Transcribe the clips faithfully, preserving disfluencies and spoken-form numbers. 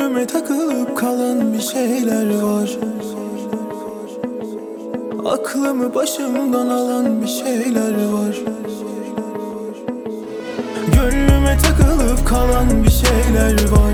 Gönlüme takılıp kalan bir şeyler var. Aklımı başımdan alan bir şeyler var. Gönlüme takılıp kalan bir şeyler var.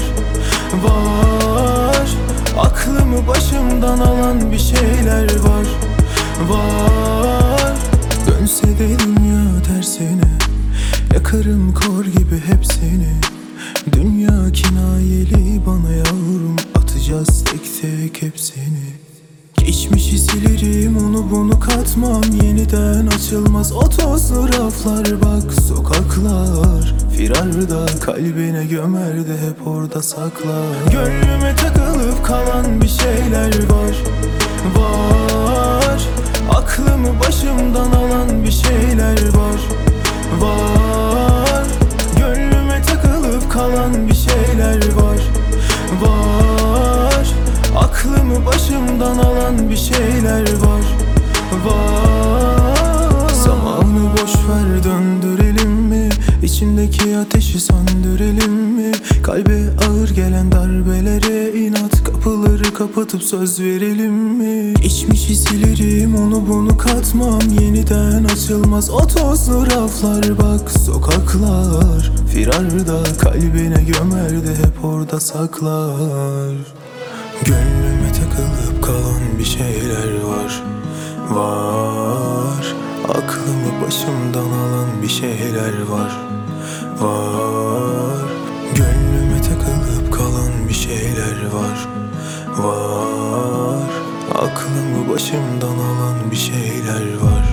Var. Aklımı başımdan alan bir şeyler var. Var. Dönse de dünya tersine, yakarım kor gibi hepsini. Dünya kinayeli bana yavrum, atacağız tek tek hepsini. Geçmişi silerim, onu bunu katmam, yeniden açılmaz o tozlu raflar. Bak sokaklar firarda, kalbine gömer de hep orada saklar. Gönlüme takılıp kalan bir şeyler var. Var. Aklımı başımdan alan bir şeyler var. Var. Gönlüme takılıp kalan bir şeyler var. Var. Aklımı başımdan alan bir şeyler var. Var. Zamanı boşver, döndürelim mi? İçindeki ateşi söndürelim mi? Kalbe ağır gelen darbelere inat, kapıları kapatıp söz verelim mi? Geçmişi silerim, onu bunu katmam, yeniden açılmaz o tozlu raflar. Bak sokaklar firarda, kalbine gömer de hep orada saklar. Gönlüme takılıp kalan bir şeyler var. Var. Aklımı başımdan alan bir şeyler var. Var. Gönlüme takılıp kalan bir şeyler var. Var. Aklımı başımdan alan bir şeyler var.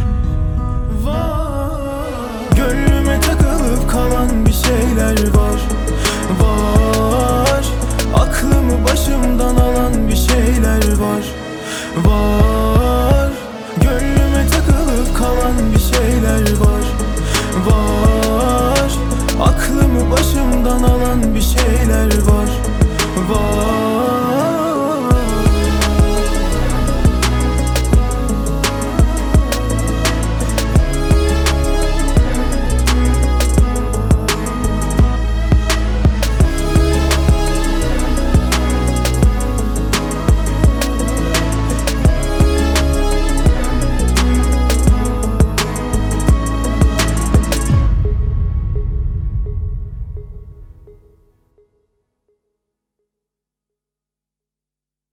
Var. Gönlüme takılıp kalan bir şeyler var. Var. Aklımı başımdan alan bir şeyler var. Var.